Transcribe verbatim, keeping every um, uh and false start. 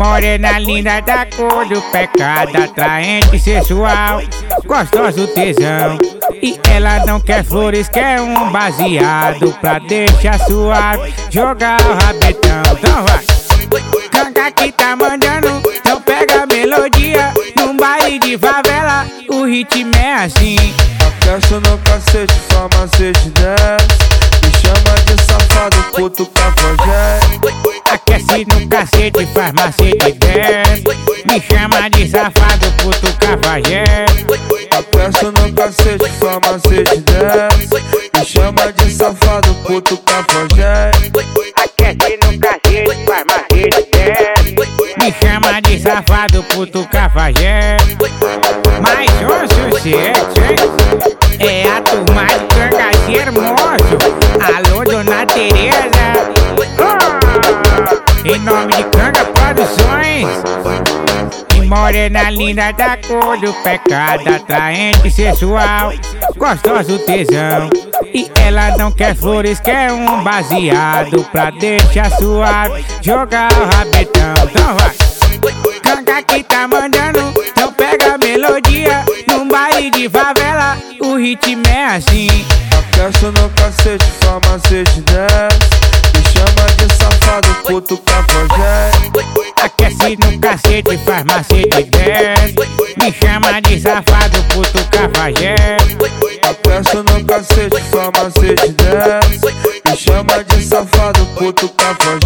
Morena linda da cor do pecado, atraente, sensual, gostoso tesão. E ela não quer flores, quer um baseado pra deixar suave, jogar o rabetão. Então vai, canga que tá mandando, então pega a melodia. Num baile de favela, o ritmo é assim. Aquece no cacete, farmacete desce. Me chama de safado, puto cafajeste. Aquece no cacete, faz macete desce. Me chama de safado, puto cafajeste. Aquece no cacete, farmacete desce. Me chama de safado, puto cafajeste. Aquece no cacete, faz macete desce. Me chama de safado, puto cafajeste. Mais um sucesso, hein? É a turma de Cangaceiro Moço. Alô, dona Tereza. Oh! Em nome de Canga Produções. E morena linda da cor do pecado, atraente, sensual, gostoso tesão. E ela não quer flores, quer um baseado pra deixar suave, jogar o rabetão. Então vai, canga que tá mandando, então pega a melodia. Num baile de favela, o ritmo é assim. Aquece no cacete, farmacete desce. Me chama de safado, puto cafajeste. Aquece no cacete, faz macete desce. Me chama de safado, puto cafajeste. Aquece no cacete, farmacete desce. Me chama de safado, puto cafajeste.